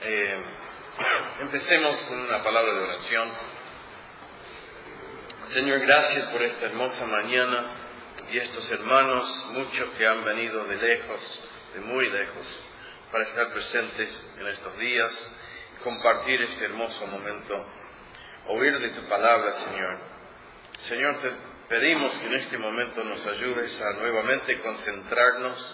Eh, Empecemos con una palabra de oración. Señor, gracias por esta hermosa mañana y estos hermanos, muchos que han venido de lejos, de muy lejos, para estar presentes en estos días, compartir este hermoso momento, oír de tu palabra, Señor. Señor, te pedimos que en este momento nos ayudes a nuevamente concentrarnos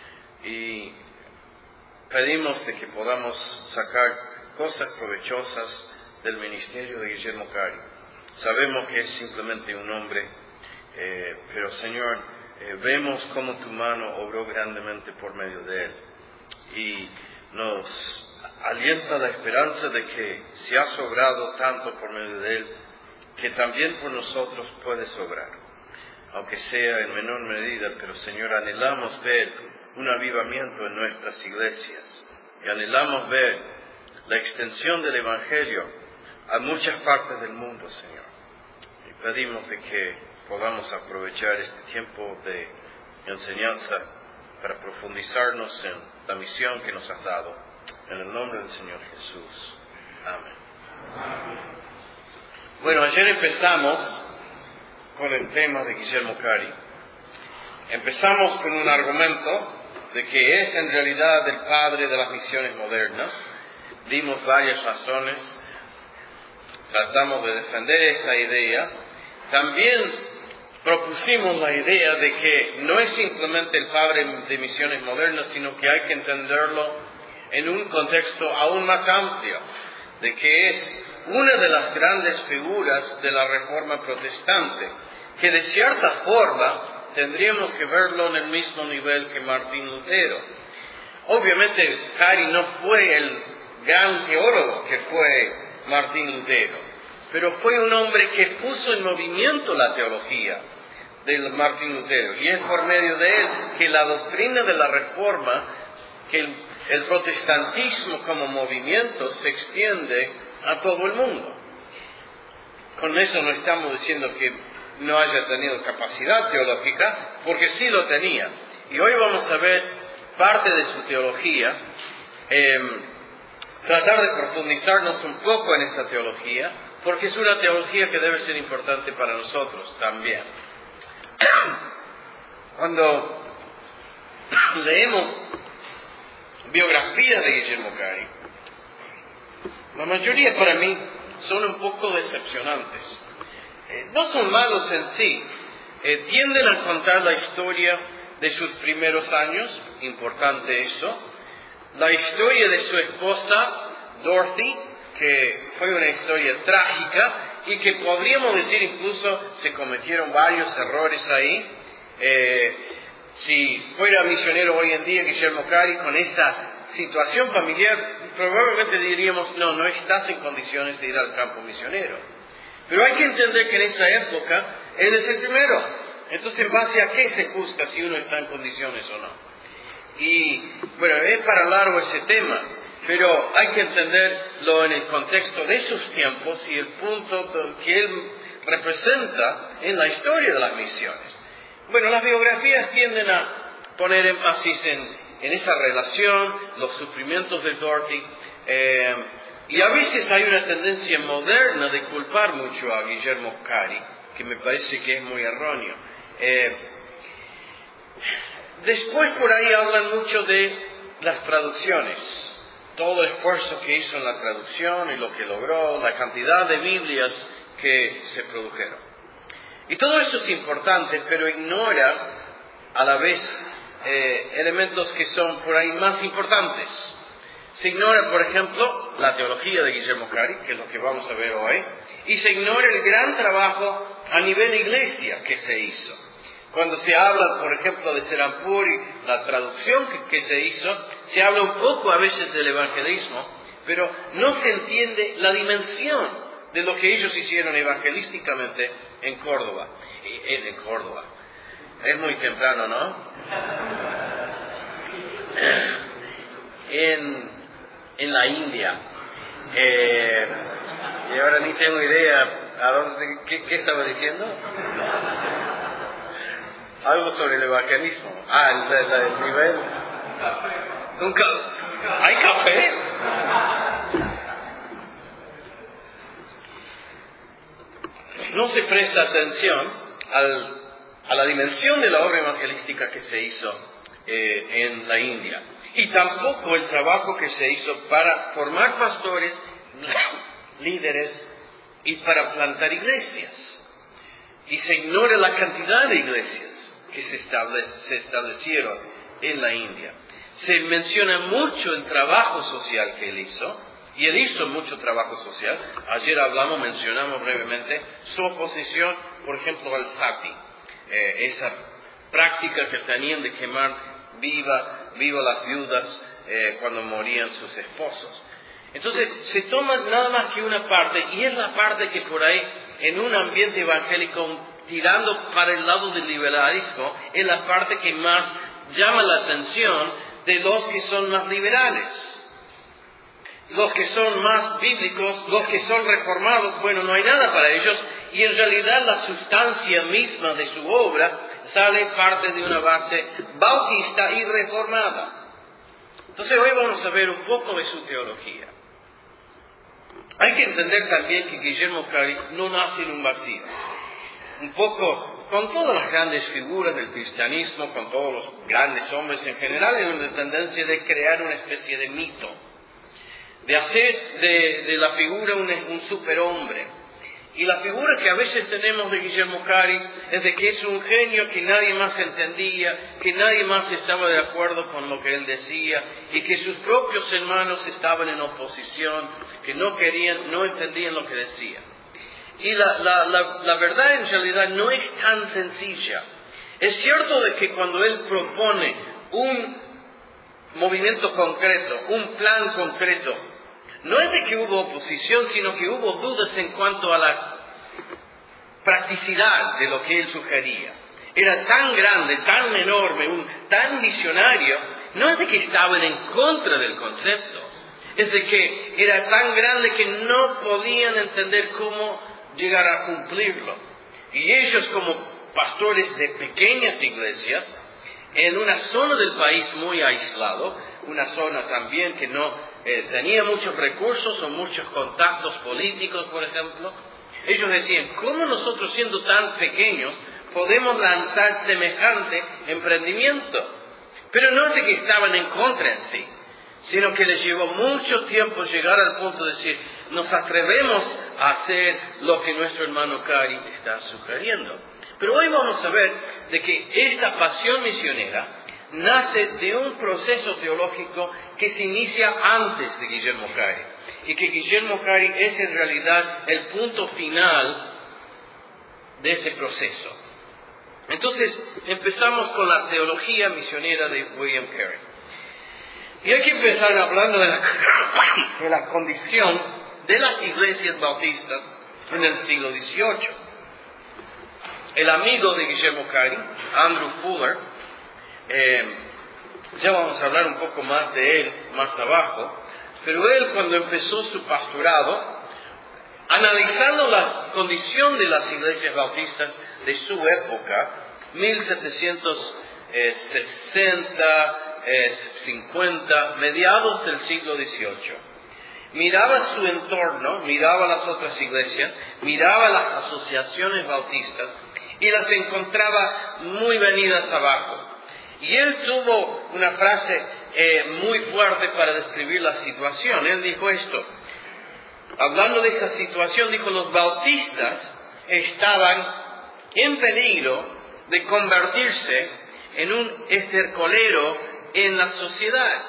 y pedimos de que podamos sacar cosas provechosas del ministerio de Guillermo Cari. Sabemos que es simplemente un hombre, pero Señor, vemos cómo tu mano obró grandemente por medio de él. Y nos alienta la esperanza de que si has obrado tanto por medio de él, que también por nosotros puedes obrar, aunque sea en menor medida. Pero Señor, anhelamos ver un avivamiento en nuestras iglesias y anhelamos ver la extensión del Evangelio a muchas partes del mundo, Señor. Y pedimos de que podamos aprovechar este tiempo de enseñanza para profundizarnos en la misión que nos has dado. En el nombre del Señor Jesús. Amén. Bueno, ayer empezamos con el tema de Guillermo Cari. Empezamos con un argumento de que es en realidad el padre de las misiones modernas. Dimos varias razones, tratamos de defender esa idea. También propusimos la idea de que no es simplemente el padre de misiones modernas, sino que hay que entenderlo en un contexto aún más amplio, de que es una de las grandes figuras de la Reforma Protestante, que de cierta forma tendríamos que verlo en el mismo nivel que Martín Lutero. Obviamente Cari no fue el gran teólogo que fue Martín Lutero, pero fue un hombre que puso en movimiento la teología de Martín Lutero, y es por medio de él que la doctrina de la Reforma, que el protestantismo como movimiento se extiende a todo el mundo. Con eso no estamos diciendo que no haya tenido capacidad teológica, porque sí lo tenía. Y hoy vamos a ver parte de su teología, tratar de profundizarnos un poco en esta teología, porque es una teología que debe ser importante para nosotros también. Cuando leemos biografías de Guillermo Cari, la mayoría para mí son un poco decepcionantes. No son malos en sí, tienden a contar la historia de sus primeros años, importante eso, la historia de su esposa Dorothy, que fue una historia trágica y que podríamos decir incluso se cometieron varios errores ahí. Si fuera misionero hoy en día Guillermo Cari, con esta situación familiar, probablemente diríamos, no estás en condiciones de ir al campo misionero. Pero hay que entender que en esa época él es el primero. Entonces, ¿en base a qué se juzga si uno está en condiciones o no? Y bueno, es para largo ese tema, pero hay que entenderlo en el contexto de sus tiempos y el punto que él representa en la historia de las misiones. Bueno, las biografías tienden a poner énfasis en esa relación, los sufrimientos de Dorothy, y a veces hay una tendencia moderna de culpar mucho a Guillermo Cari, que me parece que es muy erróneo. Después por ahí hablan mucho de las traducciones, todo el esfuerzo que hizo en la traducción y lo que logró, la cantidad de Biblias que se produjeron. Y todo eso es importante, pero ignora a la vez elementos que son por ahí más importantes. Se ignora, por ejemplo, la teología de Guillermo Cari, que es lo que vamos a ver hoy, y se ignora el gran trabajo a nivel de iglesia que se hizo. Cuando se habla, por ejemplo, de Serampur y la traducción que se hizo, se habla un poco a veces del evangelismo, pero no se entiende la dimensión de lo que ellos hicieron evangelísticamente en Córdoba. En Córdoba. Es muy temprano, ¿no? En la India. Y ahora ni tengo idea ¿qué estaba diciendo? Algo sobre el evangelismo. El nivel. ¿Hay café? no se presta atención a la dimensión de la obra evangelística que se hizo en la India. Y tampoco el trabajo que se hizo para formar pastores, líderes y para plantar iglesias. Y se ignora la cantidad de iglesias que se establecieron en la India. Se menciona mucho el trabajo social que él hizo, y él hizo mucho trabajo social. Ayer mencionamos brevemente su oposición, por ejemplo, al sati, esa práctica que tenían de quemar viva las viudas cuando morían sus esposos. Entonces, se toma nada más que una parte, y es la parte que por ahí, en un ambiente evangélico, tirando para el lado del liberalismo, es la parte que más llama la atención de los que son más liberales. Los que son más bíblicos, los que son reformados, bueno, no hay nada para ellos, y en realidad la sustancia misma de su obra sale parte de una base bautista y reformada. Entonces hoy vamos a ver un poco de su teología. Hay que entender también que Guillermo Cari no nace en un vacío. Un poco, con todas las grandes figuras del cristianismo, con todos los grandes hombres en general, hay una tendencia de crear una especie de mito, de hacer de la figura un superhombre. Y la figura que a veces tenemos de Guillermo Cari es de que es un genio que nadie más entendía, que nadie más estaba de acuerdo con lo que él decía, y que sus propios hermanos estaban en oposición, que no entendían lo que decía. Y la verdad en realidad no es tan sencilla. Es cierto de que cuando él propone un movimiento concreto, un plan concreto, no es de que hubo oposición, sino que hubo dudas en cuanto a la practicidad de lo que él sugería. Era tan grande, tan enorme, tan visionario, no es de que estaban en contra del concepto, es de que era tan grande que no podían entender cómo llegar a cumplirlo. Y ellos, como pastores de pequeñas iglesias, en una zona del país muy aislado, una zona también que no tenía muchos recursos o muchos contactos políticos, por ejemplo, ellos decían, ¿cómo nosotros siendo tan pequeños podemos lanzar semejante emprendimiento? Pero no es de que estaban en contra en sí, sino que les llevó mucho tiempo llegar al punto de decir, nos atrevemos a hacer lo que nuestro hermano Cari está sugiriendo. Pero hoy vamos a ver de que esta pasión misionera nace de un proceso teológico que se inicia antes de Guillermo Cari, y que Guillermo Cari es en realidad el punto final de este proceso. Entonces, empezamos con la teología misionera de William Carey. Y hay que empezar hablando de la condición de las iglesias bautistas en el siglo XVIII. El amigo de Guillermo Cari, Andrew Fuller, ya vamos a hablar un poco más de él más abajo, pero él cuando empezó su pastorado, analizando la condición de las iglesias bautistas de su época, 1760, 50, mediados del siglo XVIII, miraba su entorno, miraba las otras iglesias, miraba las asociaciones bautistas y las encontraba muy venidas abajo. Y él tuvo una frase muy fuerte para describir la situación. Él dijo esto, hablando de esta situación, dijo, los bautistas estaban en peligro de convertirse en un estercolero en la sociedad.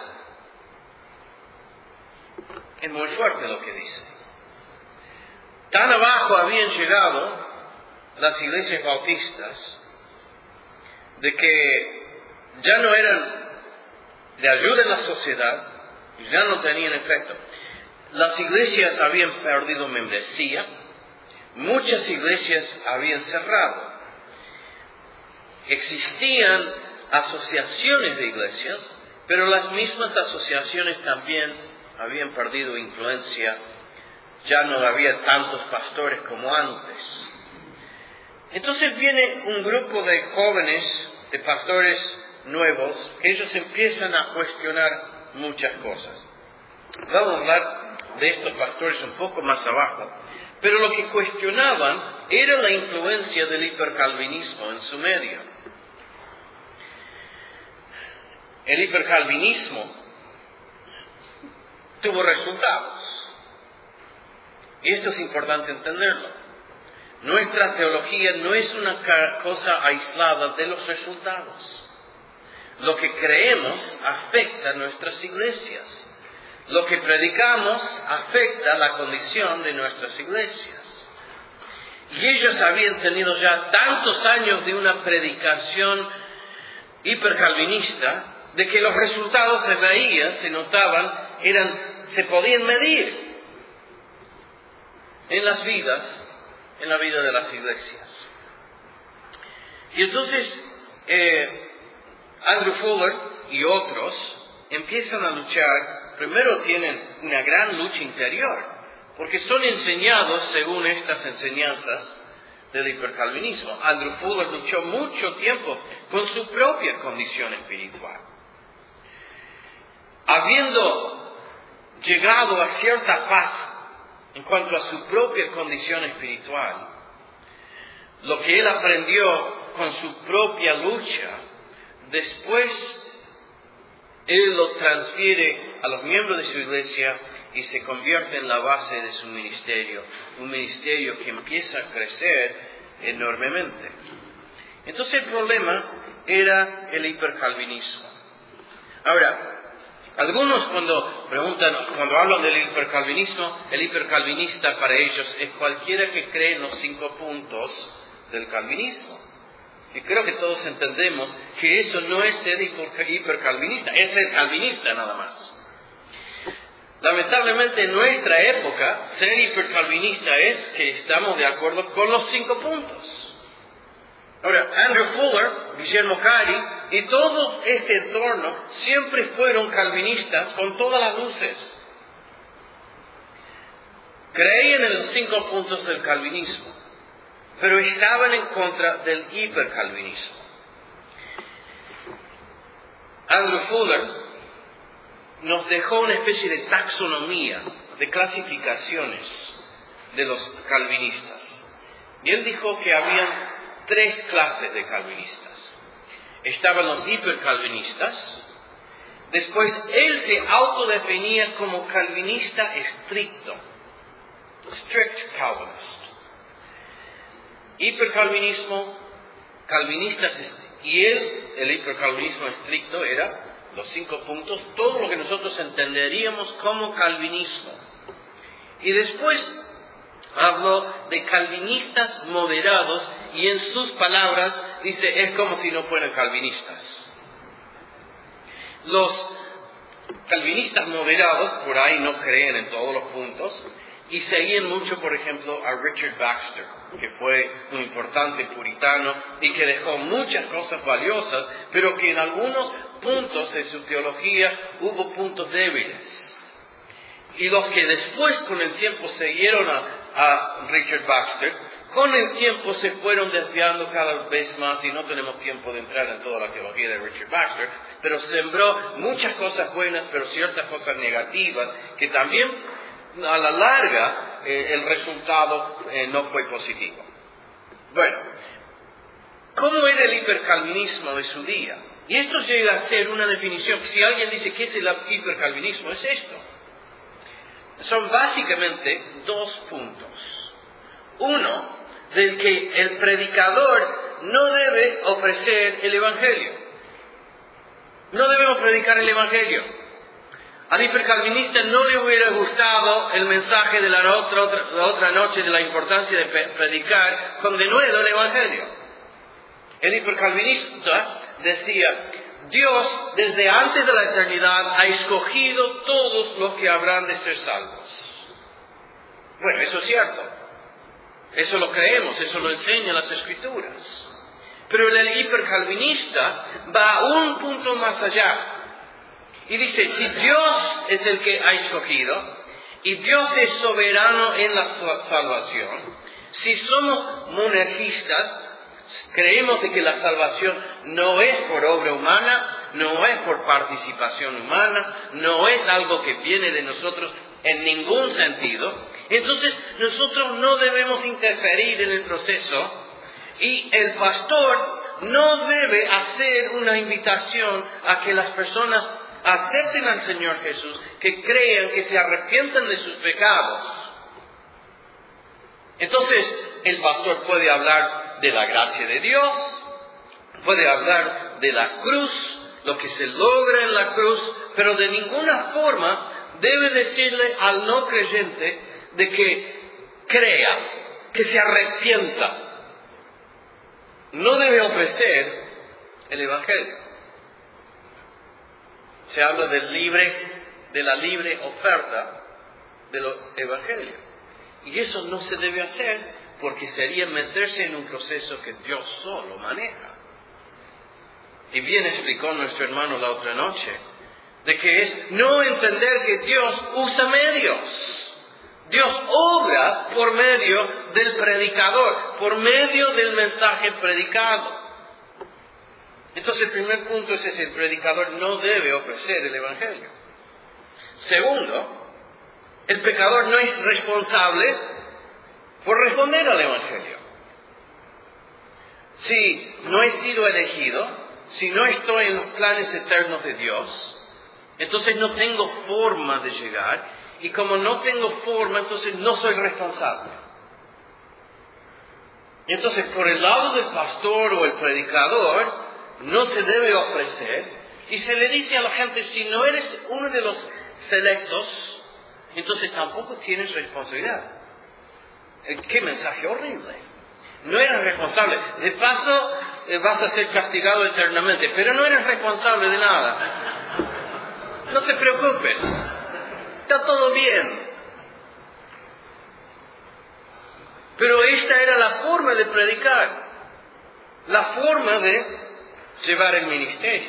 Es muy fuerte lo que dice. Tan abajo habían llegado las iglesias bautistas de que ya no eran de ayuda en la sociedad, ya no tenían efecto. Las iglesias habían perdido membresía, muchas iglesias habían cerrado. Existían asociaciones de iglesias, pero las mismas asociaciones también habían perdido influencia, ya no había tantos pastores como antes. Entonces viene un grupo de jóvenes, de pastores nuevos, que ellos empiezan a cuestionar muchas cosas. Vamos a hablar de estos pastores un poco más abajo, Pero lo que cuestionaban era la influencia del hipercalvinismo en su medio. El hipercalvinismo tuvo resultados. Y esto es importante entenderlo. Nuestra teología no es una cosa aislada de los resultados. Lo que creemos afecta a nuestras iglesias. Lo que predicamos afecta la condición de nuestras iglesias. Y ellos habían tenido ya tantos años de una predicación hipercalvinista, de que los resultados se veían, se notaban, se podían medir en las vidas, en la vida de las iglesias. Y entonces, Andrew Fuller y otros empiezan a luchar. Primero tienen una gran lucha interior, porque son enseñados según estas enseñanzas del hipercalvinismo. Andrew Fuller luchó mucho tiempo con su propia condición espiritual. Habiendo llegado a cierta paz en cuanto a su propia condición espiritual, lo que él aprendió con su propia lucha, después él lo transfiere a los miembros de su iglesia y se convierte en la base de su ministerio. Un ministerio que empieza a crecer enormemente. Entonces el problema era el hipercalvinismo. Ahora, algunos cuando hablan del hipercalvinismo, el hipercalvinista para ellos es cualquiera que cree en los 5 puntos del calvinismo. Y creo que todos entendemos que eso no es ser hipercalvinista, es ser calvinista nada más. Lamentablemente en nuestra época, ser hipercalvinista es que estamos de acuerdo con los 5 puntos. Ahora, Andrew Fuller, Guillermo Cari y todo este entorno siempre fueron calvinistas con todas las luces. Creían en los 5 puntos del calvinismo, pero estaban en contra del hipercalvinismo. Andrew Fuller nos dejó una especie de taxonomía, de clasificaciones de los calvinistas. Y él dijo que habían 3 clases de calvinistas. Estaban los hipercalvinistas. Después él se autodefinía como calvinista estricto, strict Calvinist. Hipercalvinismo, calvinistas, y el hipercalvinismo estricto era los 5 puntos, todo lo que nosotros entenderíamos como calvinismo. Y después habló de calvinistas moderados, y en sus palabras dice, es como si no fueran calvinistas. Los calvinistas moderados por ahí no creen en todos los puntos, y seguían mucho, por ejemplo, a Richard Baxter, que fue un importante puritano y que dejó muchas cosas valiosas, pero que en algunos puntos de su teología hubo puntos débiles. Y los que después con el tiempo siguieron a Richard Baxter, con el tiempo se fueron desviando cada vez más, y no tenemos tiempo de entrar en toda la teología de Richard Baxter, pero sembró muchas cosas buenas, pero ciertas cosas negativas, que también a la larga el resultado no fue positivo. Bueno, ¿cómo era el hipercalvinismo de su día? Y esto llega a ser una definición. Si alguien dice, ¿qué es el hipercalvinismo? Es esto. Son básicamente 2 puntos. Uno, del que el predicador no debe ofrecer el evangelio. No debemos predicar el evangelio. Al hipercalvinista no le hubiera gustado el mensaje de la otra noche de la importancia de predicar con denuedo el evangelio. El hipercalvinista decía, Dios desde antes de la eternidad ha escogido todos los que habrán de ser salvos. Bueno, eso es cierto. Eso lo creemos, eso lo enseñan las Escrituras. Pero el hipercalvinista va a un punto más allá. Y dice, si Dios es el que ha escogido, y Dios es soberano en la salvación, si somos monergistas, creemos de que la salvación no es por obra humana, no es por participación humana, no es algo que viene de nosotros en ningún sentido, Entonces nosotros no debemos interferir en el proceso y el pastor no debe hacer una invitación a que las personas acepten al Señor Jesús, que crean, que se arrepientan de sus pecados. Entonces el pastor puede hablar de la gracia de Dios, puede hablar de la cruz, lo que se logra en la cruz, pero de ninguna forma debe decirle al no creyente de que crea, que se arrepienta. No debe ofrecer el Evangelio. Se habla de la libre oferta del Evangelio. Y eso no se debe hacer porque sería meterse en un proceso que Dios solo maneja. Y bien explicó nuestro hermano la otra noche, de que es no entender que Dios usa medios. Dios obra por medio del predicador, por medio del mensaje predicado. Entonces el primer punto es ese: el predicador no debe ofrecer el Evangelio. Segundo, el pecador no es responsable por responder al Evangelio. Si no he sido elegido, si no estoy en los planes eternos de Dios, entonces no tengo forma de llegar, y como no tengo forma, entonces no soy responsable. Entonces, por el lado del pastor o el predicador, no se debe ofrecer, y se le dice a la gente: si no eres uno de los selectos, entonces tampoco tienes responsabilidad. ¡Qué mensaje horrible! No eres responsable. De paso, vas a ser castigado eternamente, pero no eres responsable de nada. No te preocupes. Está todo bien. Pero esta era la forma de predicar, la forma de llevar el ministerio.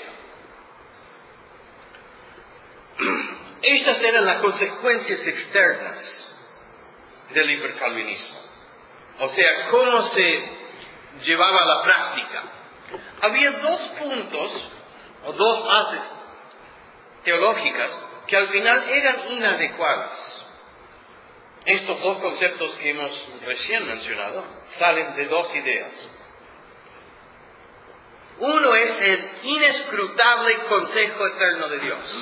Estas eran las consecuencias externas del hipercalvinismo. O sea, cómo se llevaba a la práctica. Había dos puntos o dos bases teológicas que al final eran inadecuadas. Estos dos conceptos que hemos recién mencionado salen de dos ideas. Uno es el inescrutable consejo eterno de Dios.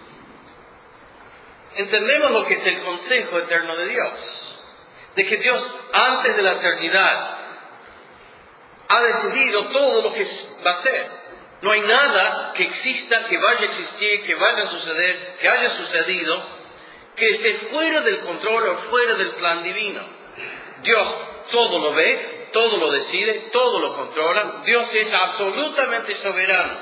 Entendemos lo que es el consejo eterno de Dios. De que Dios, antes de la eternidad, ha decidido todo lo que va a ser. No hay nada que exista, que vaya a existir, que vaya a suceder, que haya sucedido, que esté fuera del control o fuera del plan divino. Dios todo lo ve, todo lo decide, todo lo controla. Dios es absolutamente soberano.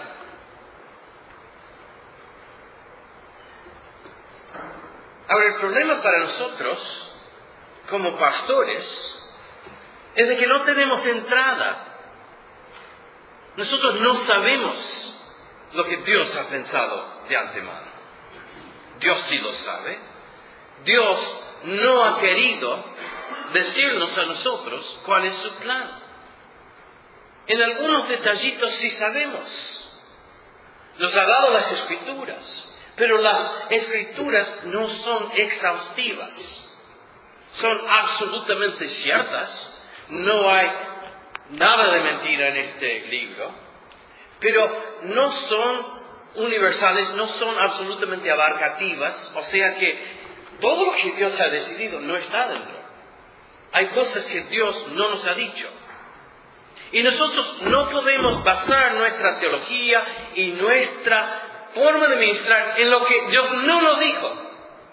Ahora, el problema para nosotros, como pastores, es de que no tenemos entrada. Nosotros no sabemos lo que Dios ha pensado de antemano. Dios sí lo sabe. Dios no ha querido decirnos a nosotros cuál es su plan. En algunos detallitos sí sabemos. Nos ha dado las Escrituras, pero las Escrituras no son exhaustivas. Son absolutamente ciertas. No hay nada de mentira en este libro, pero no son universales, no son absolutamente abarcativas, o sea que todo lo que Dios ha decidido no está dentro. Hay cosas que Dios no nos ha dicho. Y nosotros no podemos basar nuestra teología y nuestra forma de ministrar en lo que Dios no nos dijo.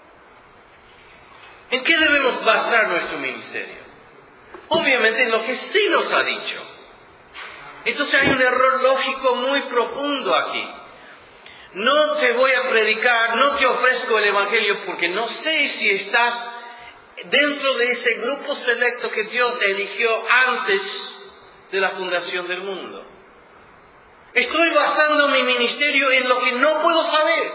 ¿En qué debemos basar nuestro ministerio? Obviamente en lo que sí nos ha dicho. Entonces hay un error lógico muy profundo aquí. No te voy a predicar, no te ofrezco el Evangelio porque no sé si estás dentro de ese grupo selecto que Dios eligió antes de la fundación del mundo. Estoy basando mi ministerio en lo que no puedo saber.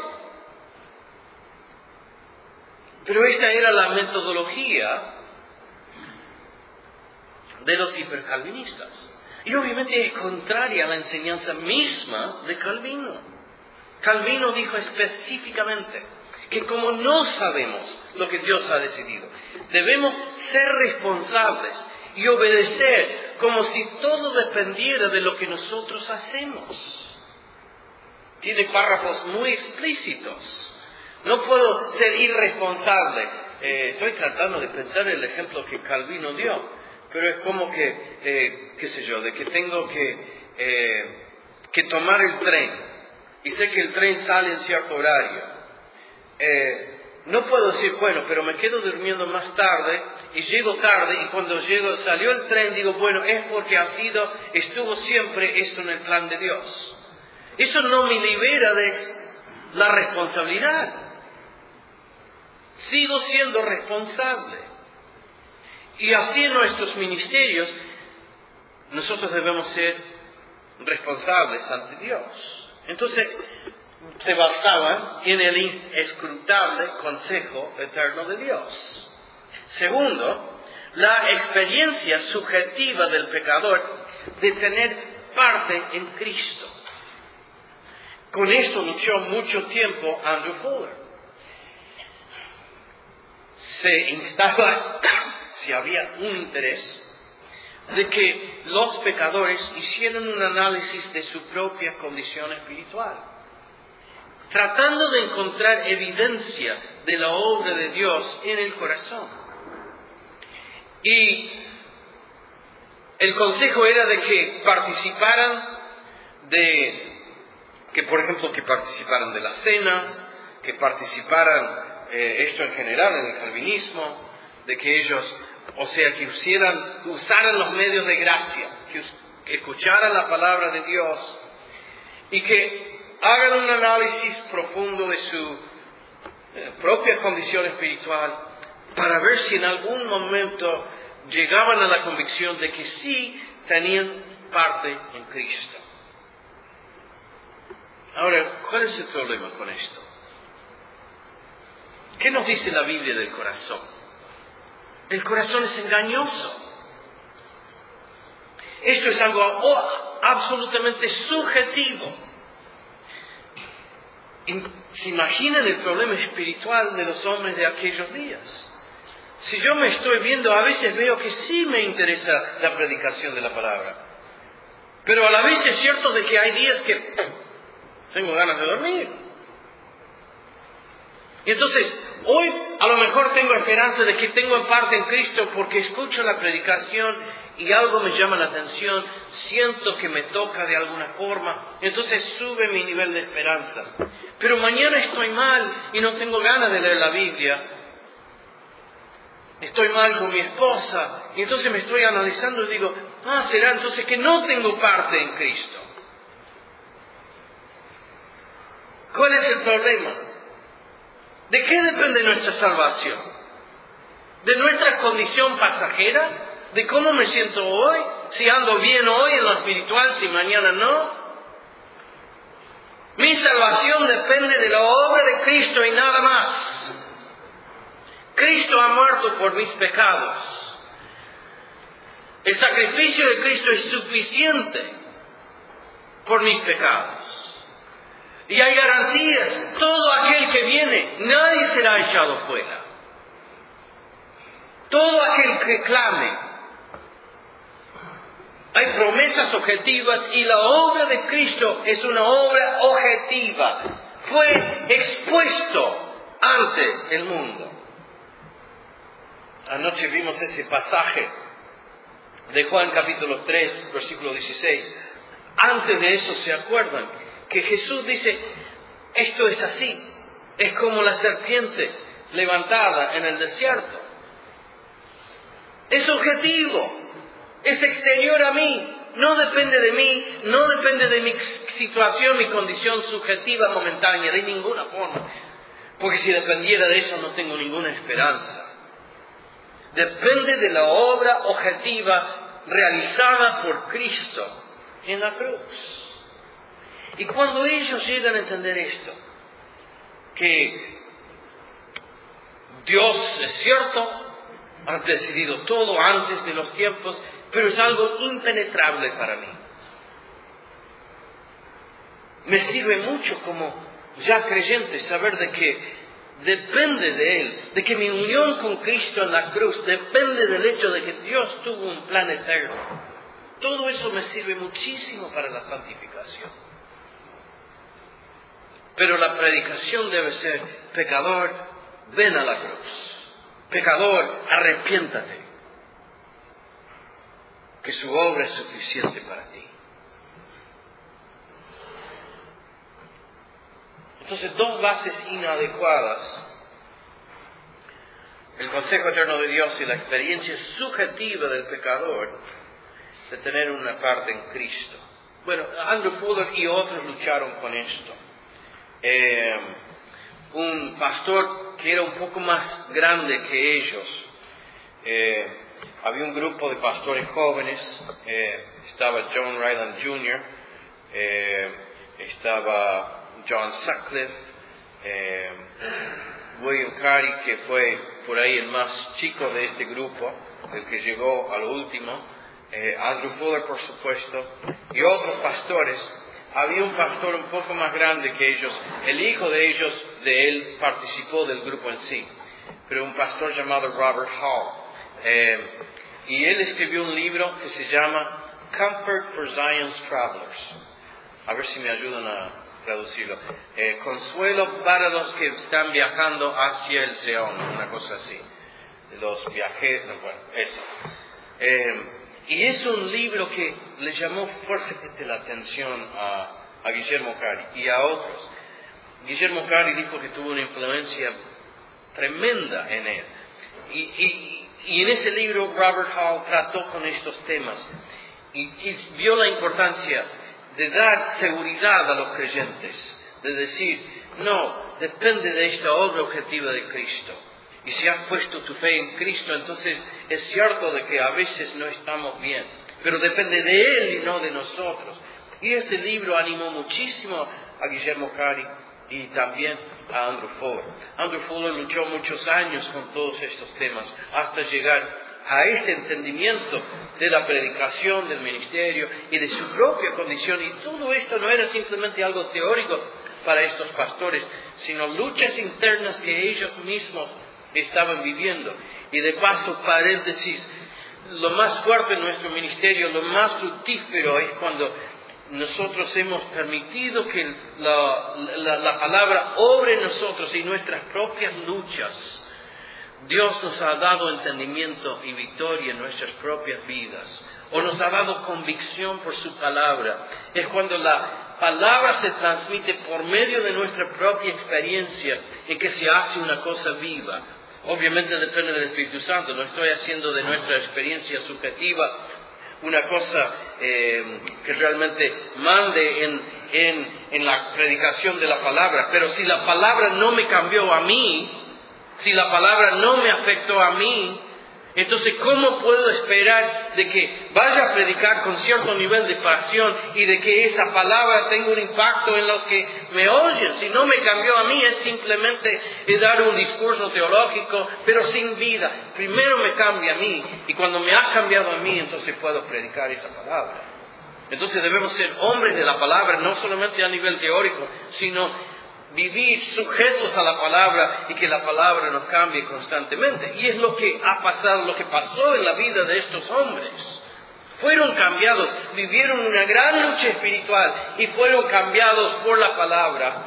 Pero esta era la metodología de los hipercalvinistas. Y obviamente es contraria a la enseñanza misma de Calvino. Calvino dijo específicamente que como no sabemos lo que Dios ha decidido, debemos ser responsables y obedecer como si todo dependiera de lo que nosotros hacemos. Tiene párrafos muy explícitos. No puedo ser irresponsable. Estoy tratando de pensar el ejemplo que Calvino dio, pero es como que, qué sé yo, de que tengo que tomar el tren y sé que el tren sale en cierto horario. No puedo decir, bueno, pero me quedo durmiendo más tarde y llego tarde, y cuando salió el tren digo, bueno, es porque estuvo siempre esto en el plan de Dios. Eso no me libera de la responsabilidad. Sigo siendo responsable. Y así en nuestros ministerios, nosotros debemos ser responsables ante Dios. Entonces, se basaban en el inescrutable consejo eterno de Dios. Segundo, la experiencia subjetiva del pecador de tener parte en Cristo. Con esto luchó mucho tiempo Andrew Fuller. Se instaba, si había un interés, de que los pecadores hicieran un análisis de su propia condición espiritual, tratando de encontrar evidencia de la obra de Dios en el corazón. Y el consejo era de que participaran por ejemplo, que participaran de la cena, que participaran, esto en general en el calvinismo, de que ellos, que usaran los medios de gracia, que escucharan la palabra de Dios y que hagan un análisis profundo de su propia condición espiritual para ver si en algún momento llegaban a la convicción de que sí tenían parte en Cristo. Ahora, ¿cuál es el problema con esto? ¿Qué nos dice la Biblia del corazón? El corazón es engañoso. Esto es algo absolutamente subjetivo. ¿Se imaginan el problema espiritual de los hombres de aquellos días? Si yo me estoy viendo, a veces veo que sí me interesa la predicación de la palabra. Pero a la vez es cierto de que hay días que tengo ganas de dormir. Y entonces, hoy a lo mejor tengo esperanza de que tengo parte en Cristo porque escucho la predicación y algo me llama la atención, siento que me toca de alguna forma, entonces sube mi nivel de esperanza. Pero mañana estoy mal y no tengo ganas de leer la Biblia. Estoy mal con mi esposa y entonces me estoy analizando y digo, será entonces que no tengo parte en Cristo. ¿Cuál es el problema? ¿De qué depende nuestra salvación? ¿De nuestra condición pasajera? ¿De cómo me siento hoy? ¿Si ando bien hoy en lo espiritual, si mañana no? Mi salvación depende de la obra de Cristo y nada más. Cristo ha muerto por mis pecados. El sacrificio de Cristo es suficiente por mis pecados. Y hay garantías. Todo aquel que viene, nadie será echado fuera. Todo aquel que clame. Hay promesas objetivas y la obra de Cristo es una obra objetiva. Fue expuesto ante el mundo. Anoche vimos ese pasaje de Juan capítulo 3, versículo 16. Antes de eso, ¿se acuerdan? Que Jesús dice, esto es así, es como la serpiente levantada en el desierto. Es objetivo, es exterior a mí, no depende de mí, no depende de mi situación, mi condición subjetiva momentánea, de ninguna forma. Porque si dependiera de eso no tengo ninguna esperanza. Depende de la obra objetiva realizada por Cristo en la cruz. Y cuando ellos llegan a entender esto, que Dios es cierto, ha decidido todo antes de los tiempos, pero es algo impenetrable para mí. Me sirve mucho como ya creyente saber de que depende de Él, de que mi unión con Cristo en la cruz depende del hecho de que Dios tuvo un plan eterno. Todo eso me sirve muchísimo para la santificación. Pero la predicación debe ser: pecador, ven a la cruz. Pecador, arrepiéntate, que su obra es suficiente para ti. Entonces, dos bases inadecuadas: el consejo eterno de Dios y la experiencia subjetiva del pecador de tener una parte en Cristo. Bueno, Andrew Fuller y otros lucharon con esto. Un pastor que era un poco más grande que ellos, había un grupo de pastores jóvenes, estaba John Ryland Jr., estaba John Sutcliffe, William Carey, que fue por ahí el más chico de este grupo, el que llegó a lo último, Andrew Fuller, por supuesto, y otros pastores. Había un pastor un poco más grande que ellos, el hijo de él participó del grupo en sí, pero un pastor llamado Robert Hall. Y él escribió un libro que se llama Comfort for Zion's Travelers. A ver si me ayudan a traducirlo. Consuelo para los que están viajando hacia el Seón, una cosa así. Los viajeros, bueno, eso. Y es un libro que le llamó fuertemente la atención a Guillermo Carey y a otros. Guillermo Carey dijo que tuvo una influencia tremenda en él. Y en ese libro Robert Hall trató con estos temas y vio la importancia de dar seguridad a los creyentes, de decir: no, depende de esta obra objetiva de Cristo. Y si has puesto tu fe en Cristo, entonces es cierto de que a veces no estamos bien, pero depende de Él y no de nosotros. Y este libro animó muchísimo a Guillermo Carey y también a Andrew Fuller. Andrew Fuller luchó muchos años con todos estos temas hasta llegar a este entendimiento de la predicación, del ministerio y de su propia condición. Y todo esto no era simplemente algo teórico para estos pastores, sino luchas internas que ellos mismos estaban viviendo. Y de paso, paréntesis, lo más fuerte en nuestro ministerio, lo más fructífero es cuando nosotros hemos permitido que la palabra obre en nosotros y nuestras propias luchas. Dios nos ha dado entendimiento y victoria en nuestras propias vidas, o nos ha dado convicción por su palabra. Es cuando la palabra se transmite por medio de nuestra propia experiencia en que se hace una cosa viva. Obviamente depende del Espíritu Santo. No estoy haciendo de nuestra experiencia subjetiva una cosa que realmente mande en la predicación de la palabra. Pero si la palabra no me cambió a mí, si la palabra no me afectó a mí, entonces ¿cómo puedo esperar de que vaya a predicar con cierto nivel de pasión y de que esa palabra tenga un impacto en los que me oyen? Si no me cambió a mí, es simplemente dar un discurso teológico, pero sin vida. Primero me cambia a mí, y cuando me ha cambiado a mí, entonces puedo predicar esa palabra. Entonces debemos ser hombres de la palabra, no solamente a nivel teórico, sino vivir sujetos a la palabra y que la palabra nos cambie constantemente. Y es lo que ha pasado, lo que pasó en la vida de estos hombres. Fueron cambiados, vivieron una gran lucha espiritual y fueron cambiados por la palabra.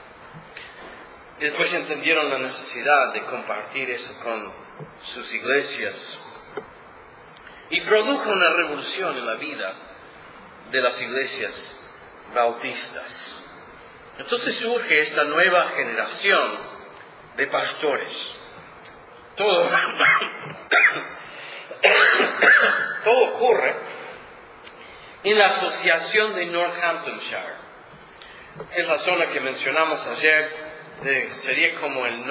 Y después entendieron la necesidad de compartir eso con sus iglesias. Y produjo una revolución en la vida de las iglesias bautistas. Entonces surge esta nueva generación de pastores. Todo ocurre en la asociación de Northamptonshire. Es la zona que mencionamos ayer, sería como el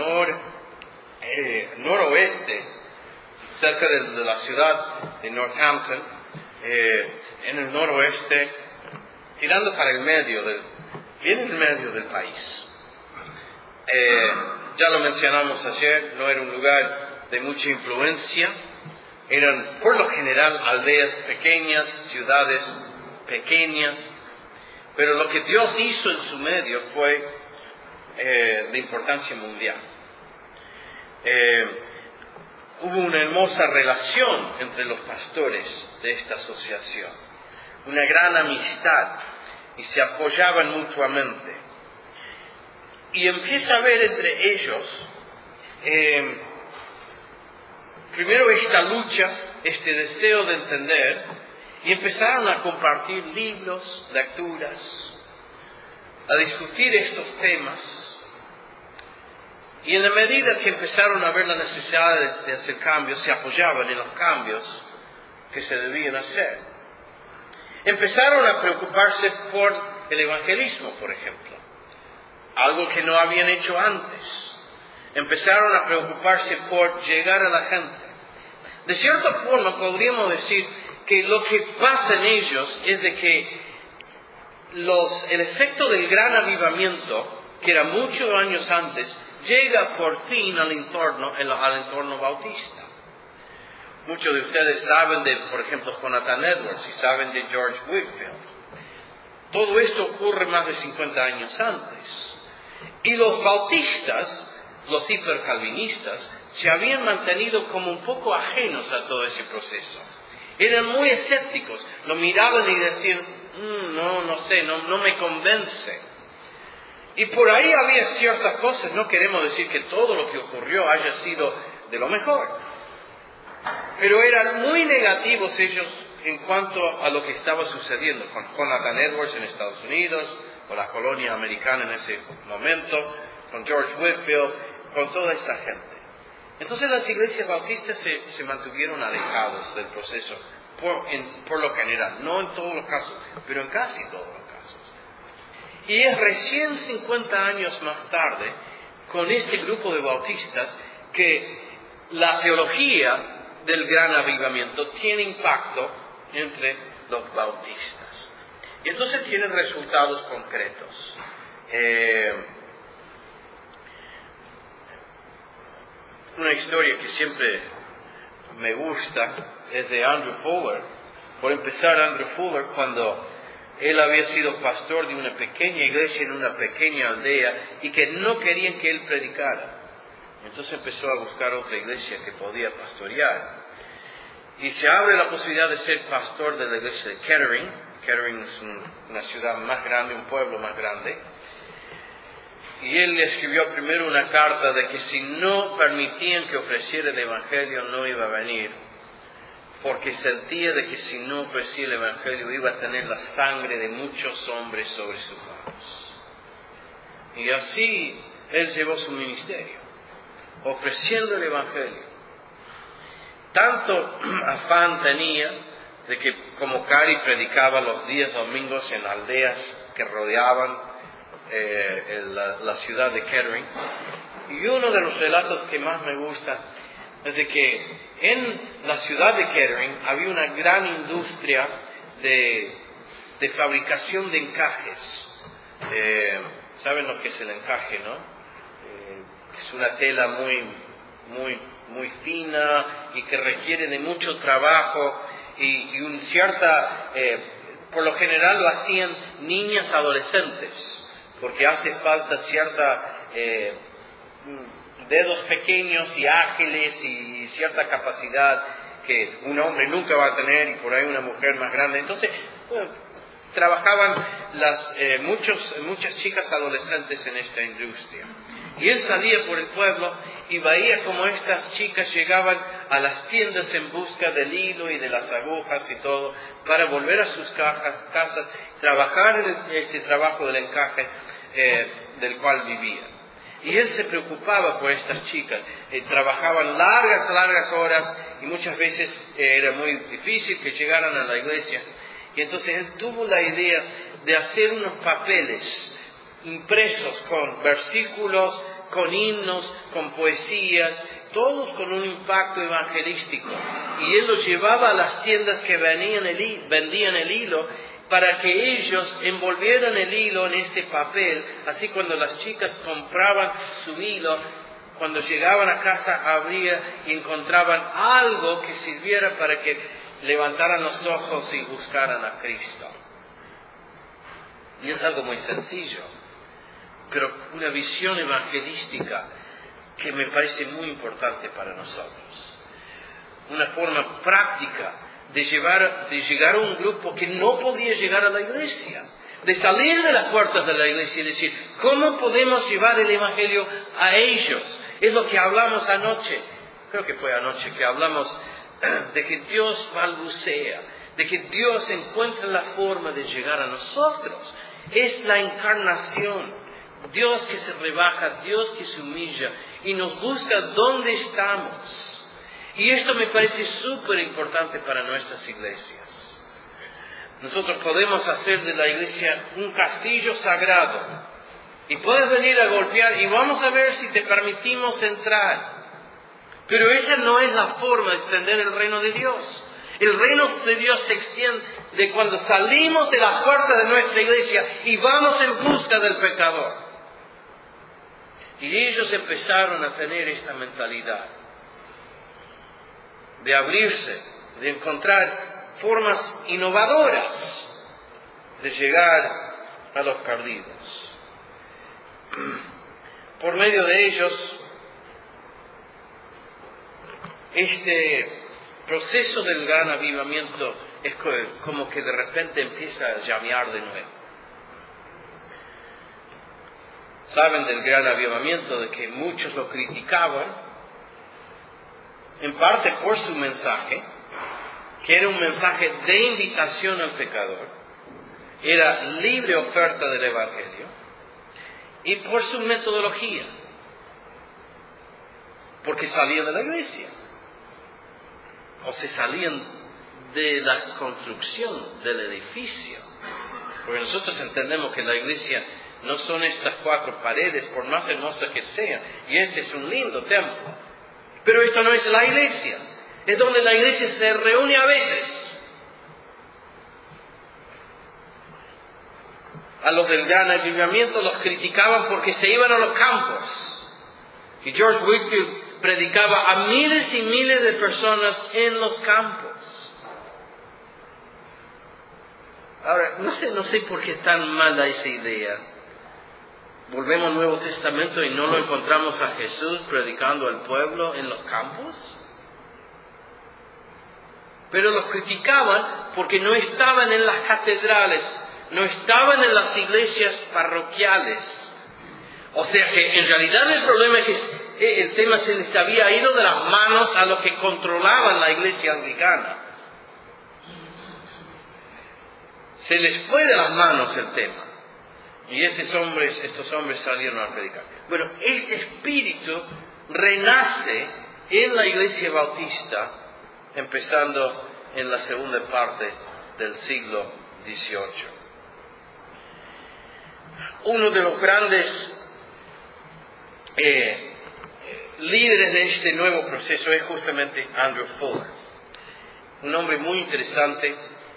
noroeste, cerca de la ciudad de Northampton, en el noroeste, tirando para el medio bien en el medio del país. Ya lo mencionamos ayer, no era un lugar de mucha influencia. Eran, por lo general, aldeas pequeñas, ciudades pequeñas. Pero lo que Dios hizo en su medio fue de importancia mundial. hubo una hermosa relación entre los pastores de esta asociación, una gran amistad, y se apoyaban mutuamente. Y empieza a haber entre ellos, primero esta lucha, este deseo de entender, y empezaron a compartir libros, lecturas, a discutir estos temas. Y en la medida que empezaron a ver la necesidad de hacer cambios, se apoyaban en los cambios que se debían hacer. Empezaron a preocuparse por el evangelismo, por ejemplo, algo que no habían hecho antes. Empezaron a preocuparse por llegar a la gente. De cierta forma podríamos decir que lo que pasa en ellos es de que el efecto del gran avivamiento, que era muchos años antes, llega por fin al entorno bautista. Muchos de ustedes saben de, por ejemplo, Jonathan Edwards, y saben de George Whitefield. Todo esto ocurre más de 50 años antes. Y los bautistas, los hipercalvinistas, se habían mantenido como un poco ajenos a todo ese proceso. Eran muy escépticos, lo miraban y decían, no me convence. Y por ahí había ciertas cosas, no queremos decir que todo lo que ocurrió haya sido de lo mejor, pero eran muy negativos ellos en cuanto a lo que estaba sucediendo con Jonathan Edwards en Estados Unidos, con la colonia americana en ese momento, con George Whitefield, con toda esa gente. Entonces las iglesias bautistas se mantuvieron alejados del proceso, por lo general, no en todos los casos, pero en casi todos los casos. Y es recién 50 años más tarde, con este grupo de bautistas, que la teología del gran avivamiento tiene impacto entre los bautistas. Y entonces tiene resultados concretos. Una historia que siempre me gusta es de Andrew Fuller. Por empezar, Andrew Fuller, cuando él había sido pastor de una pequeña iglesia en una pequeña aldea y que no querían que él predicara. Entonces empezó a buscar otra iglesia que podía pastorear. Y se abre la posibilidad de ser pastor de la iglesia de Kettering. Kettering es una ciudad más grande, un pueblo más grande. Y él le escribió primero una carta de que si no permitían que ofreciera el evangelio no iba a venir, porque sentía de que si no ofrecía el evangelio iba a tener la sangre de muchos hombres sobre sus manos. Y así él llevó su ministerio, ofreciendo el evangelio. Tanto afán tenía de que, como Cari predicaba los días domingos en aldeas que rodeaban la ciudad de Kettering, y uno de los relatos que más me gusta es de que en la ciudad de Kettering había una gran industria de fabricación de encajes. ¿Saben lo que es el encaje, no? Es una tela muy fina y que requiere de mucho trabajo y por lo general lo hacían niñas adolescentes, porque hace falta dedos pequeños y ágiles y cierta capacidad que un hombre nunca va a tener, y por ahí una mujer más grande. Entonces, trabajaban muchas chicas adolescentes en esta industria. Y él salía por el pueblo y veía como estas chicas llegaban a las tiendas en busca del hilo y de las agujas y todo, para volver a sus casas, trabajar este trabajo del encaje del cual vivían. Y él se preocupaba por estas chicas. Trabajaban largas horas y muchas veces era muy difícil que llegaran a la iglesia. Y entonces él tuvo la idea de hacer unos papeles impresos con versículos, con himnos, con poesías, todos con un impacto evangelístico. Y él los llevaba a las tiendas que vendían el hilo, para que ellos envolvieran el hilo en este papel. Así cuando las chicas compraban su hilo, cuando llegaban a casa abrían y encontraban algo que sirviera para que levantaran los ojos y buscaran a Cristo. Y es algo muy sencillo, pero una visión evangelística que me parece muy importante para nosotros. Una forma práctica de llegar a un grupo que no podía llegar a la iglesia, de salir de las puertas de la iglesia y decir, ¿cómo podemos llevar el Evangelio a ellos? Es lo que hablamos anoche, creo que fue anoche que hablamos de que Dios balbucea, de que Dios encuentra la forma de llegar a nosotros. Es la encarnación, Dios que se rebaja, Dios que se humilla y nos busca donde estamos. Y esto me parece súper importante para nuestras iglesias. Nosotros podemos hacer de la iglesia un castillo sagrado. Y puedes venir a golpear y vamos a ver si te permitimos entrar. Pero esa no es la forma de extender el reino de Dios. El reino de Dios se extiende de cuando salimos de la puerta de nuestra iglesia y vamos en busca del pecador. Y ellos empezaron a tener esta mentalidad de abrirse, de encontrar formas innovadoras de llegar a los perdidos. Por medio de ellos, este proceso del gran avivamiento es como que de repente empieza a llamear de nuevo. Saben del gran avivamiento, de que muchos lo criticaban, en parte por su mensaje, que era un mensaje de invitación al pecador, era libre oferta del Evangelio, y por su metodología, porque salían de la iglesia, o se salían de la construcción del edificio, porque nosotros entendemos que la iglesia no son estas 4 paredes, por más hermosas que sean, y este es un lindo templo. Pero esto no es la iglesia, es donde la iglesia se reúne a veces. A los del gran avivamiento los criticaban porque se iban a los campos. Y George Whitefield predicaba a miles y miles de personas en los campos. Ahora, no sé por qué es tan mala esa idea. Volvemos al Nuevo Testamento y no lo encontramos a Jesús predicando al pueblo en los campos. Pero los criticaban porque no estaban en las catedrales, no estaban en las iglesias parroquiales. O sea que en realidad el problema es que el tema se les había ido de las manos a los que controlaban la iglesia anglicana. Se les fue de las manos el tema. Y estos hombres salieron a predicar. Bueno, este espíritu renace en la iglesia bautista, empezando en la segunda parte del siglo XVIII. Uno de los grandes líderes de este nuevo proceso es justamente Andrew Fuller. Un hombre muy interesante.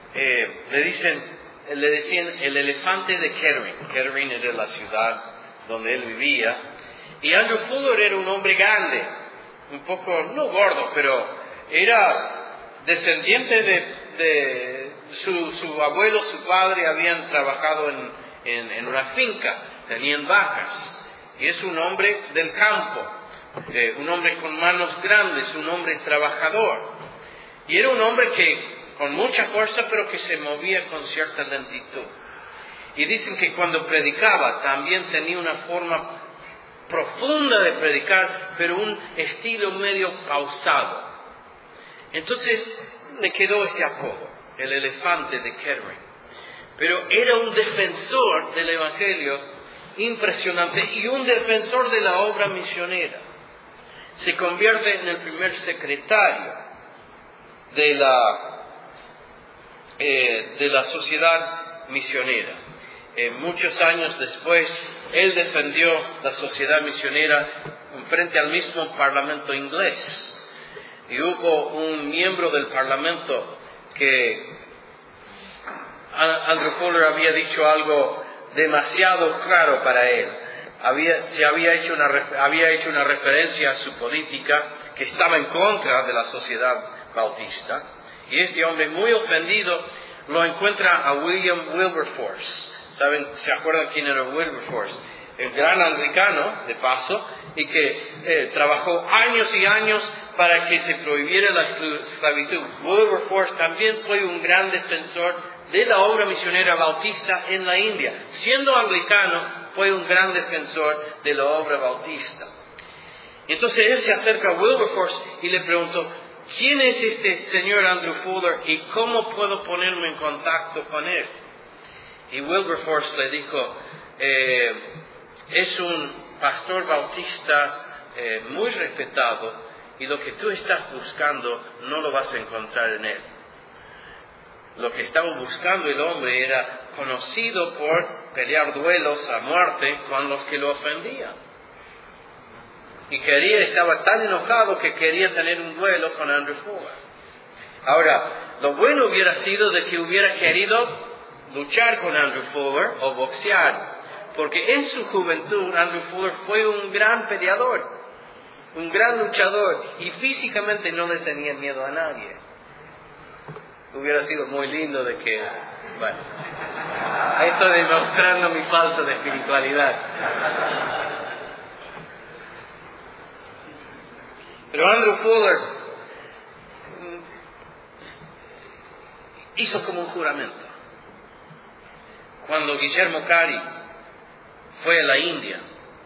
Le decían el elefante de Kettering. Kettering era la ciudad donde él vivía. Y Andrew Fuller era un hombre grande, un poco, no gordo, pero era descendiente de su abuelo, su padre habían trabajado en una finca, tenían vacas. Y es un hombre del campo, un hombre con manos grandes, un hombre trabajador. Y era un hombre que con mucha fuerza, pero que se movía con cierta lentitud. Y dicen que cuando predicaba también tenía una forma profunda de predicar, pero un estilo medio pausado. Entonces le quedó ese apodo, el elefante de Kettering. Pero era un defensor del Evangelio impresionante y un defensor de la obra misionera. Se convierte en el primer secretario de la sociedad misionera. Muchos años después, él defendió la sociedad misionera frente al mismo parlamento inglés. Y hubo un miembro del parlamento que Andrew Fuller había dicho algo demasiado claro para él. Había hecho una referencia a su política que estaba en contra de la sociedad bautista. Y este hombre, muy ofendido, lo encuentra a William Wilberforce. ¿Se acuerdan quién era Wilberforce? el gran anglicano, de paso, y que trabajó años y años para que se prohibiera la esclavitud. Wilberforce también fue un gran defensor de la obra misionera bautista en la India. Siendo anglicano, fue un gran defensor de la obra bautista. Entonces él se acerca a Wilberforce y le preguntó, ¿quién es este señor Andrew Fuller y cómo puedo ponerme en contacto con él? Y Wilberforce le dijo, es un pastor bautista muy respetado y lo que tú estás buscando no lo vas a encontrar en él. Lo que estaba buscando el hombre era conocido por pelear duelos a muerte con los que lo ofendían. Y estaba tan enojado que quería tener un duelo con Andrew Fuller. Ahora, lo bueno hubiera sido de que hubiera querido luchar con Andrew Fuller o boxear, porque en su juventud Andrew Fuller fue un gran peleador, un gran luchador, y físicamente no le tenía miedo a nadie. Hubiera sido muy lindo de que, bueno, estoy demostrando mi falta de espiritualidad. Pero Andrew Fuller hizo como un juramento. Cuando Guillermo Cari fue a la India,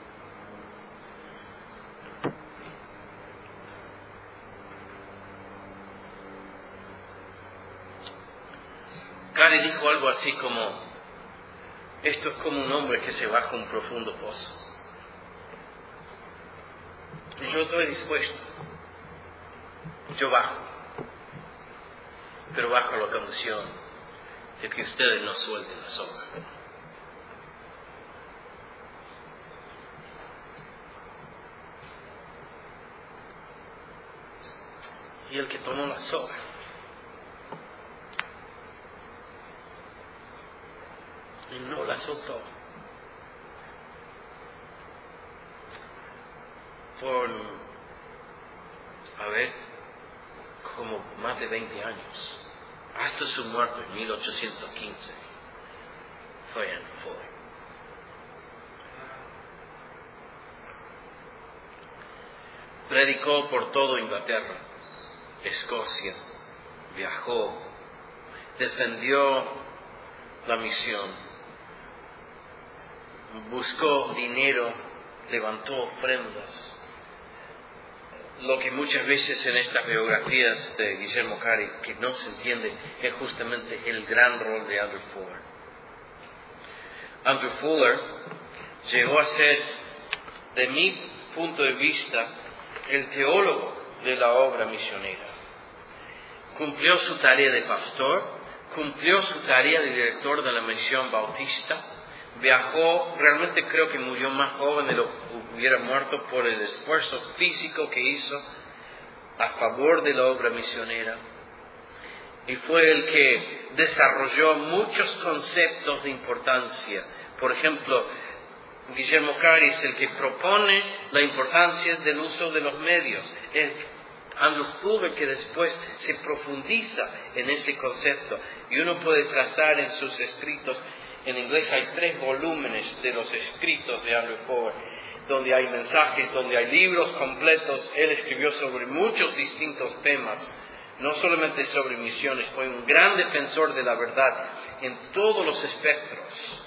Cari dijo algo así como, esto es como un hombre que se baja a un profundo pozo. Y yo estoy dispuesto. Yo bajo. Pero bajo la condición de que ustedes no suelten la soga. Y el que tomó la soga y no la soltó por, como más de 20 años, hasta su muerte en 1815, fue Andrew Fuller. Predicó por toda Inglaterra, Escocia, viajó, defendió la misión, buscó dinero, levantó ofrendas. Lo que muchas veces en estas biografías de Guillermo Cari que no se entiende es justamente el gran rol de Andrew Fuller. Andrew Fuller llegó a ser, de mi punto de vista, el teólogo de la obra misionera. Cumplió su tarea de pastor, cumplió su tarea de director de la misión bautista, viajó, realmente creo que murió más joven de lo que hubiera muerto por el esfuerzo físico que hizo a favor de la obra misionera. Y fue el que desarrolló muchos conceptos de importancia. Por ejemplo, Guillermo Cari es el que propone la importancia del uso de los medios. Andrew Fuller que después se profundiza en ese concepto. Y uno puede trazar en sus escritos. En inglés hay 3 volúmenes de los escritos de Andrew Fuller, donde hay mensajes, donde hay libros completos. Él escribió sobre muchos distintos temas, no solamente sobre misiones. Fue un gran defensor de la verdad en todos los espectros.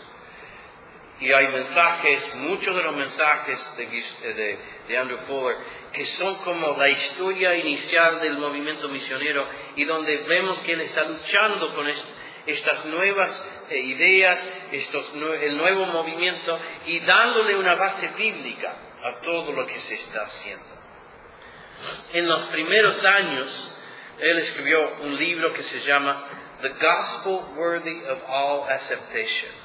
Y hay mensajes, muchos de los mensajes de Andrew Fuller, que son como la historia inicial del movimiento misionero, y donde vemos que él está luchando con estas nuevas ideas, el nuevo movimiento, y dándole una base bíblica a todo lo que se está haciendo. En los primeros años, él escribió un libro que se llama The Gospel Worthy of All Acceptation.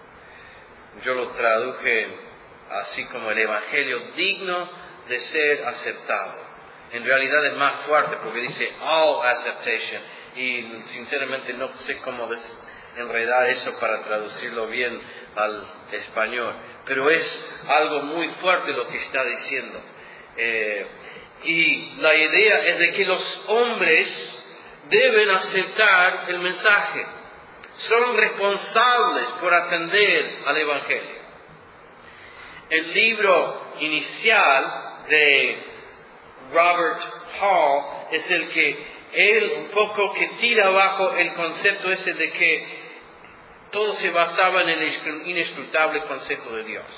Yo lo traduje así como el Evangelio digno de ser aceptado. En realidad es más fuerte porque dice all acceptation, y sinceramente no sé cómo enredar eso para traducirlo bien al español, pero es algo muy fuerte lo que está diciendo. Y la idea es de que los hombres deben aceptar el mensaje. Son responsables por atender al Evangelio. El libro inicial de Robert Hall es el que él un poco que tira abajo el concepto ese de que todo se basaba en el inescrutable consejo de Dios.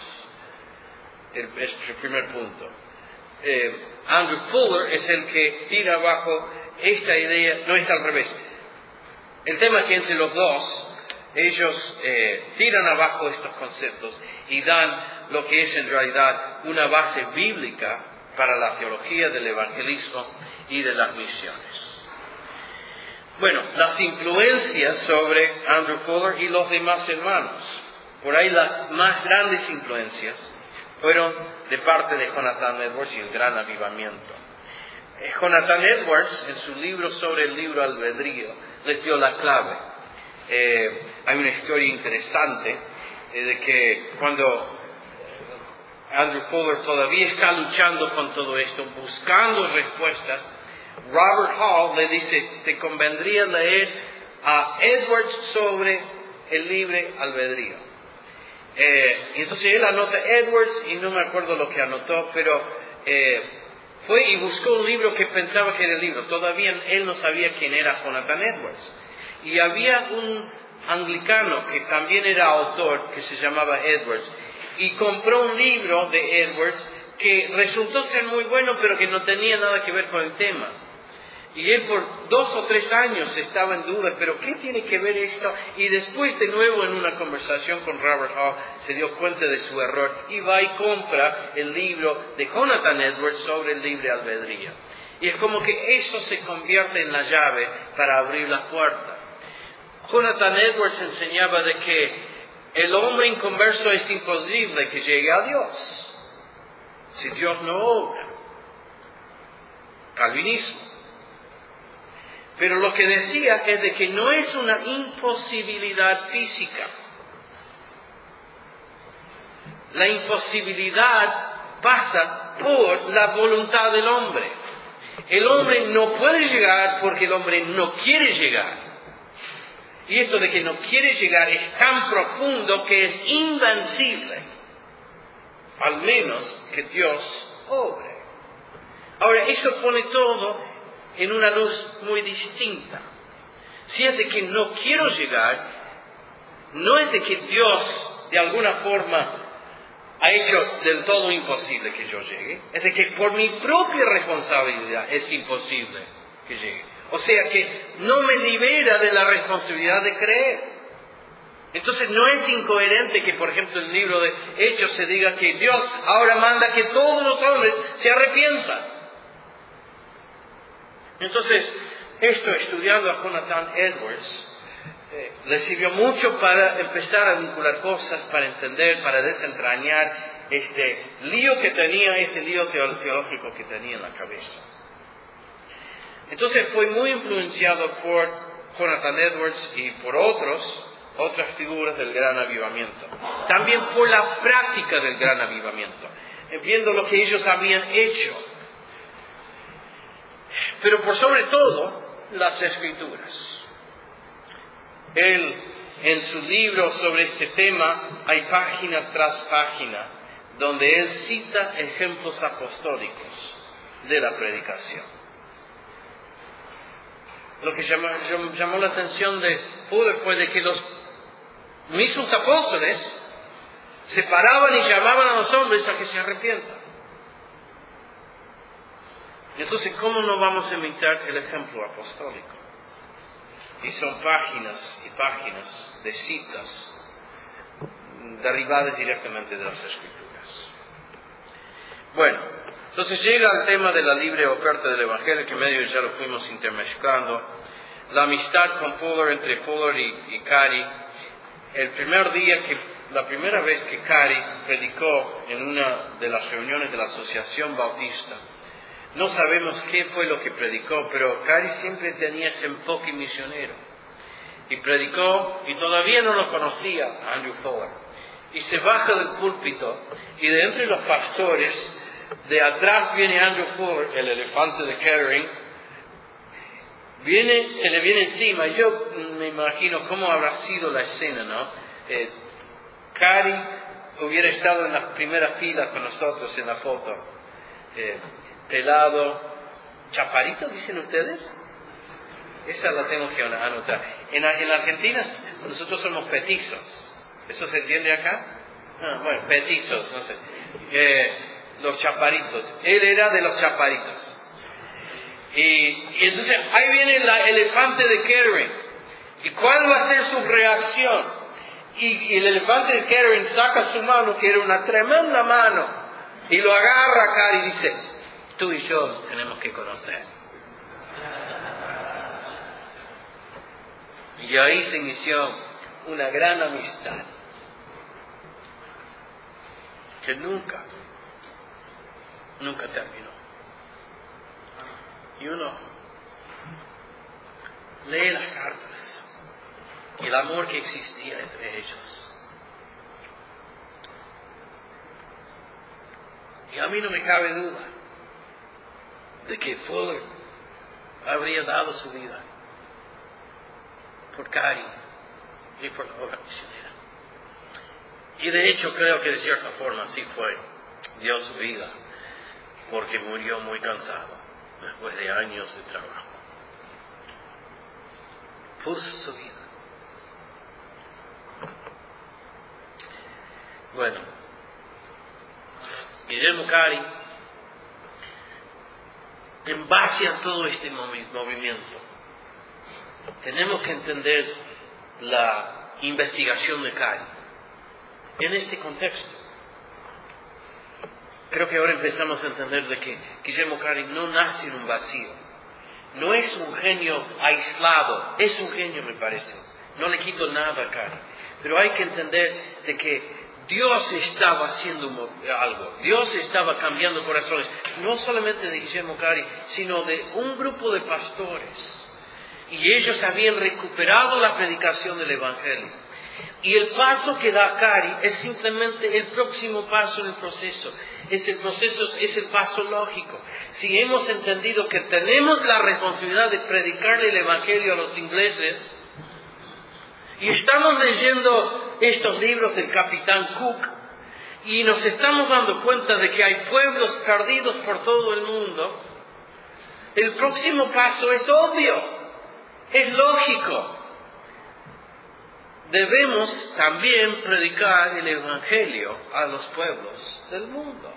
Es el primer punto. Andrew Fuller es el que tira abajo esta idea, no es al revés. El tema es que entre los dos, ellos tiran abajo estos conceptos y dan lo que es en realidad una base bíblica para la teología del evangelismo y de las misiones. Bueno, las influencias sobre Andrew Fuller y los demás hermanos. Por ahí las más grandes influencias fueron de parte de Jonathan Edwards y el Gran Avivamiento. Jonathan Edwards, en su libro sobre el libro albedrío, les dio la clave. Hay una historia interesante de que cuando Andrew Fuller todavía está luchando con todo esto, buscando respuestas, Robert Hall le dice, te convendría leer a Edwards sobre el libre albedrío. Y entonces él anota Edwards y no me acuerdo lo que anotó, pero fue y buscó un libro que pensaba que era el libro. Todavía él no sabía quién era Jonathan Edwards. Y había un anglicano que también era autor, que se llamaba Edwards, y compró un libro de Edwards que resultó ser muy bueno, pero que no tenía nada que ver con el tema. Y él por 2 o 3 años estaba en duda, pero ¿qué tiene que ver esto? Y después de nuevo en una conversación con Robert Hall se dio cuenta de su error y va y compra el libro de Jonathan Edwards sobre el libre albedrío. Y es como que eso se convierte en la llave para abrir la puerta. Jonathan Edwards enseñaba de que el hombre inconverso es imposible que llegue a Dios si Dios no obra. Calvinismo. Pero lo que decía es de que no es una imposibilidad física. La imposibilidad pasa por la voluntad del hombre. El hombre no puede llegar porque el hombre no quiere llegar. Y esto de que no quiere llegar es tan profundo que es invencible. Al menos que Dios obre. Ahora, eso pone todo en una luz muy distinta. Si es de que no quiero llegar, no es de que Dios de alguna forma ha hecho del todo imposible que yo llegue, es de que por mi propia responsabilidad es imposible que llegue. O sea que no me libera de la responsabilidad de creer. Entonces no es incoherente que, por ejemplo, en el libro de Hechos se diga que Dios ahora manda que todos los hombres se arrepientan. Entonces, esto estudiando a Jonathan Edwards, le sirvió mucho para empezar a vincular cosas, para entender, para desentrañar este lío que tenía, este lío teológico que tenía en la cabeza. Entonces fue muy influenciado por Jonathan Edwards y por otras figuras del Gran Avivamiento. También por la práctica del Gran Avivamiento, viendo lo que ellos habían hecho. Pero por sobre todo, las Escrituras. Él, en su libro sobre este tema, hay página tras página, donde él cita ejemplos apostólicos de la predicación. Lo que llamó la atención de Fuller fue de que los mismos apóstoles se paraban y llamaban a los hombres a que se arrepientan. Entonces, ¿cómo no vamos a imitar el ejemplo apostólico? Y son páginas y páginas de citas derivadas directamente de las Escrituras. Bueno, entonces llega el tema de la libre oferta del Evangelio, que medio ya lo fuimos intermezclando. La amistad con Fuller, entre Fuller y Carey. La primera vez que Carey predicó en una de las reuniones de la Asociación Bautista, no sabemos qué fue lo que predicó, pero Carey siempre tenía ese enfoque misionero. Y predicó, y todavía no lo conocía a Andrew Fuller. Y se baja del púlpito, y de entre los pastores, de atrás viene Andrew Fuller, el elefante de Kettering, se le viene encima. Yo me imagino cómo habrá sido la escena, ¿no? Carey hubiera estado en la primera fila con nosotros en la foto. Pelado, chaparrito, dicen ustedes. Esa la tengo que anotar. En Argentina nosotros somos petizos. ¿Eso se entiende acá? Bueno, petizos, no sé. Los chaparitos. Él era de los chaparitos. Y entonces ahí viene el elefante de Kettering. ¿Y cuál va a ser su reacción? Y el elefante de Kettering saca su mano, que era una tremenda mano, y lo agarra a Cari y dice: tú y yo tenemos que conocer. Y ahí se inició una gran amistad que nunca terminó. Y uno lee las cartas y el amor que existía entre ellos. Y a mí no me cabe duda de que Fuller habría dado su vida por Cari y por la obra misionera. Y de hecho creo que de cierta forma así fue. Dio su vida porque murió muy cansado después de años de trabajo. Puso su vida. Bueno, Guillermo Cari, en base a todo este movimiento, tenemos que entender la investigación de Cari en este contexto. Creo que ahora empezamos a entender de que Guillermo Cari no nace en un vacío. No es un genio aislado. Es un genio, me parece. No le quito nada a Cari. Pero hay que entender de que Dios estaba haciendo algo. Dios estaba cambiando corazones. No solamente de Guillermo Cari, sino de un grupo de pastores. Y ellos habían recuperado la predicación del Evangelio. Y el paso que da Cari es simplemente el próximo paso en el proceso. Es el paso lógico. Si hemos entendido que tenemos la responsabilidad de predicarle el Evangelio a los ingleses, y estamos leyendo estos libros del Capitán Cook, y nos estamos dando cuenta de que hay pueblos perdidos por todo el mundo, el próximo paso es obvio, es lógico. Debemos también predicar el Evangelio a los pueblos del mundo.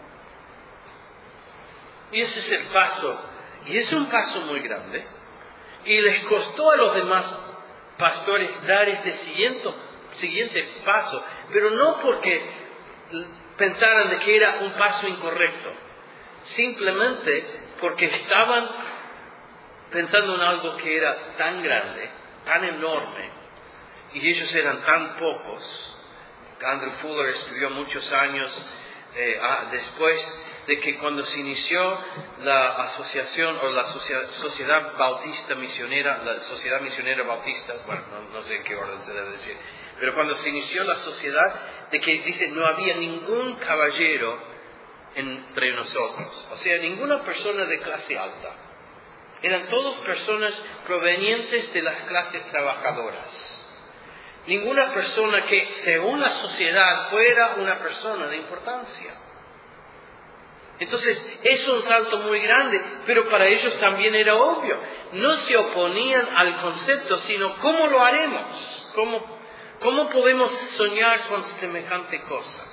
Y ese es el paso. Y es un paso muy grande. Y les costó a los demás pastores dar este siguiente paso. Pero no porque pensaran de que era un paso incorrecto. Simplemente porque estaban pensando en algo que era tan grande, tan enorme. Y ellos eran tan pocos. Andrew Fuller estudió muchos años después de que cuando se inició la asociación o la sociedad bautista misionera, la sociedad misionera bautista, bueno, no sé en qué orden se debe decir, pero cuando se inició la sociedad, de que dice no había ningún caballero entre nosotros, o sea, ninguna persona de clase alta. Eran todas personas provenientes de las clases trabajadoras. Ninguna persona que, según la sociedad, fuera una persona de importancia. Entonces, es un salto muy grande, pero para ellos también era obvio. No se oponían al concepto, sino ¿cómo lo haremos? ¿Cómo podemos soñar con semejante cosa?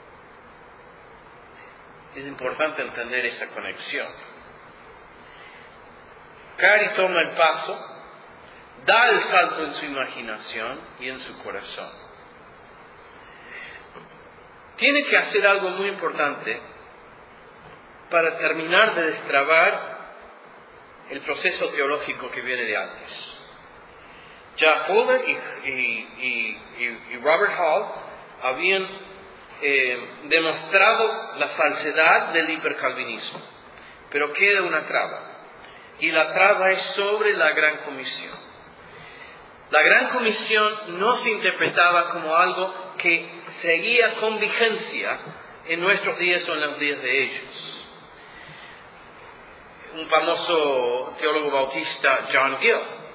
Es importante entender esa conexión. Cari toma el paso, da el salto en su imaginación y en su corazón. Tiene que hacer algo muy importante para terminar de destrabar el proceso teológico que viene de antes. Ya Fuller y Robert Hall habían demostrado la falsedad del hipercalvinismo, pero queda una traba, y la traba es sobre la Gran Comisión. La Gran Comisión no se interpretaba como algo que seguía con vigencia en nuestros días o en los días de ellos. Un famoso teólogo bautista, John Gill,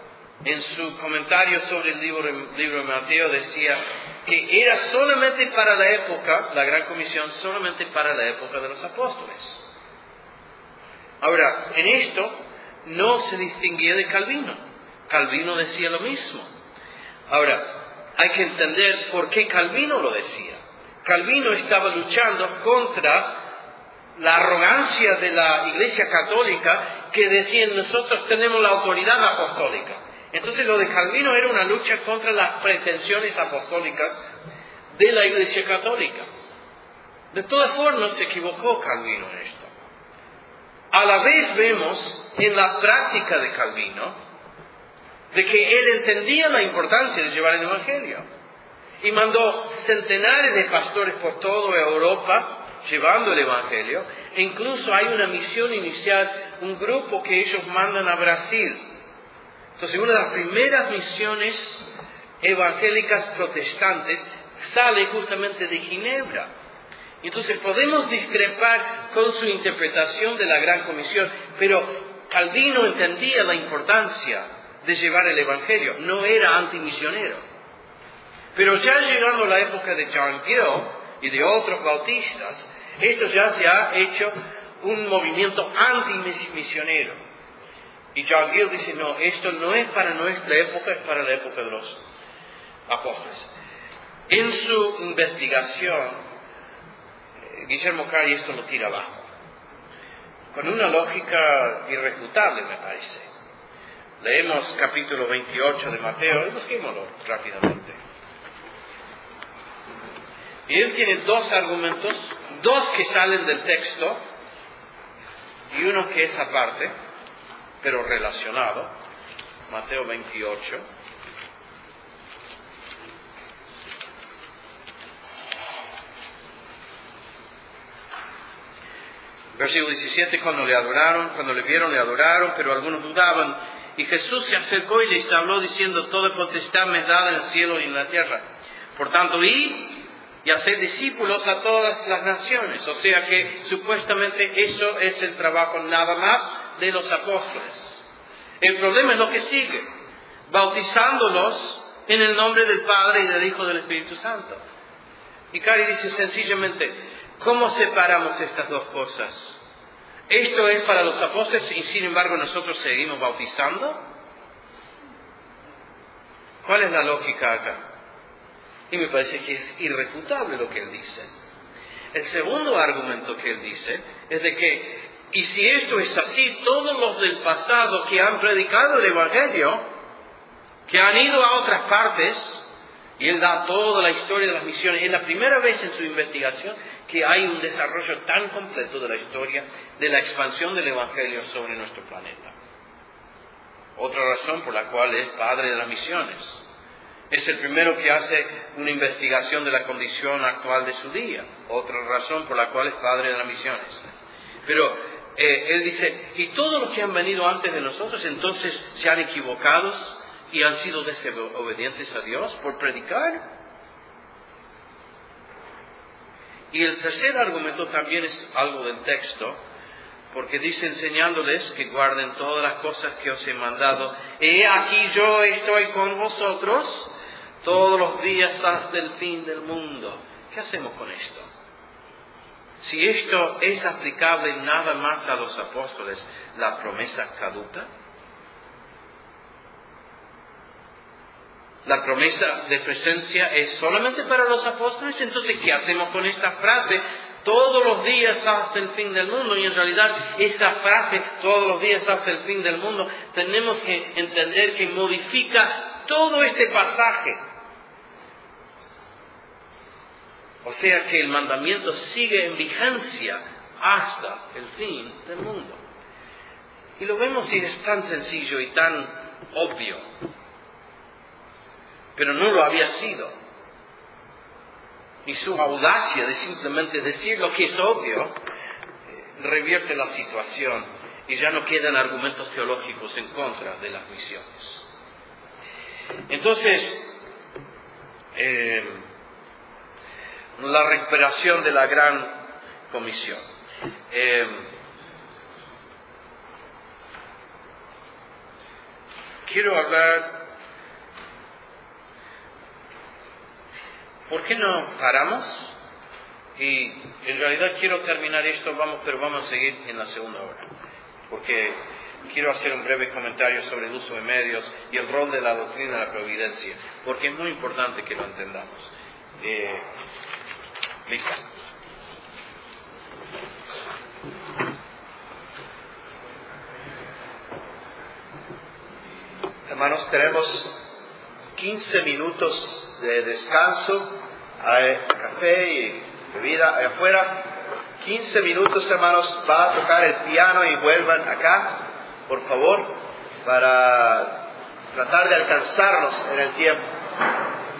en su comentario sobre el libro de Mateo decía que era solamente para la época, la Gran Comisión, solamente para la época de los apóstoles. Ahora, en esto no se distinguía de Calvino. Calvino decía lo mismo. Ahora, hay que entender por qué Calvino lo decía. Calvino estaba luchando contra la arrogancia de la Iglesia Católica que decían nosotros tenemos la autoridad apostólica. Entonces lo de Calvino era una lucha contra las pretensiones apostólicas de la Iglesia Católica. De todas formas se equivocó Calvino en esto. A la vez vemos en la práctica de Calvino de que él entendía la importancia de llevar el Evangelio y mandó centenares de pastores por toda Europa llevando el Evangelio, e incluso hay una misión inicial, un grupo que ellos mandan a Brasil. Entonces una de las primeras misiones evangélicas protestantes sale justamente de Ginebra. Entonces podemos discrepar con su interpretación de la Gran Comisión, pero Calvino entendía la importancia de llevar el Evangelio, no era antimisionero. Pero ya llegando a la época de John Gill y de otros bautistas, esto ya se ha hecho un movimiento antimisionero. Y John Gill dice, no, esto no es para nuestra época, es para la época de los apóstoles. En su investigación, Guillermo Cari esto lo tira abajo, con una lógica irrefutable, me parece. Leemos capítulo 28 de Mateo, y busquémoslo rápidamente. Y él tiene dos argumentos, dos que salen del texto, y uno que es aparte, pero relacionado. Mateo 28. Versículo 17, cuando le vieron, le adoraron, pero algunos dudaban. Y Jesús se acercó y les habló diciendo, toda potestad me es dada en el cielo y en la tierra. Por tanto, id y hacer discípulos a todas las naciones. O sea que supuestamente eso es el trabajo nada más de los apóstoles. El problema es lo que sigue, bautizándolos en el nombre del Padre y del Hijo y del Espíritu Santo. Y Cari dice sencillamente, ¿cómo separamos estas dos cosas? ¿Esto es para los apóstoles y sin embargo nosotros seguimos bautizando? ¿Cuál es la lógica acá? Y me parece que es irrefutable lo que él dice. El segundo argumento que él dice es de que, y si esto es así, todos los del pasado que han predicado el Evangelio, que han ido a otras partes, y él da toda la historia de las misiones, es la primera vez en su investigación que hay un desarrollo tan completo de la historia de la expansión del Evangelio sobre nuestro planeta. Otra razón por la cual es padre de las misiones. Es el primero que hace una investigación de la condición actual de su día. Otra razón por la cual es padre de las misiones. Pero él dice, y todos los que han venido antes de nosotros entonces se han equivocado y han sido desobedientes a Dios por predicar. Y el tercer argumento también es algo del texto, porque dice enseñándoles que guarden todas las cosas que os he mandado. He aquí yo estoy con vosotros todos los días hasta el fin del mundo. ¿Qué hacemos con esto? Si esto es aplicable nada más a los apóstoles, ¿la promesa caduca? La promesa de presencia es solamente para los apóstoles. Entonces, ¿qué hacemos con esta frase? Todos los días hasta el fin del mundo. Y en realidad, esa frase, todos los días hasta el fin del mundo, tenemos que entender que modifica todo este pasaje. O sea que el mandamiento sigue en vigencia hasta el fin del mundo. Y lo vemos y es tan sencillo y tan obvio. Pero no lo había sido. Y su audacia de simplemente decir lo que es obvio revierte la situación y ya no quedan argumentos teológicos en contra de las misiones. Entonces, la recuperación de la Gran Comisión. quiero hablar. ¿Por qué no paramos? Y en realidad quiero terminar esto, pero vamos a seguir en la segunda hora. Porque quiero hacer un breve comentario sobre el uso de medios y el rol de la doctrina de la providencia. Porque es muy importante que lo entendamos. ¿Listo? Hermanos, tenemos 15 minutos de descanso. Hay café y bebida allá afuera. 15 minutos, hermanos, va a tocar el piano y vuelvan acá, por favor, para tratar de alcanzarnos en el tiempo.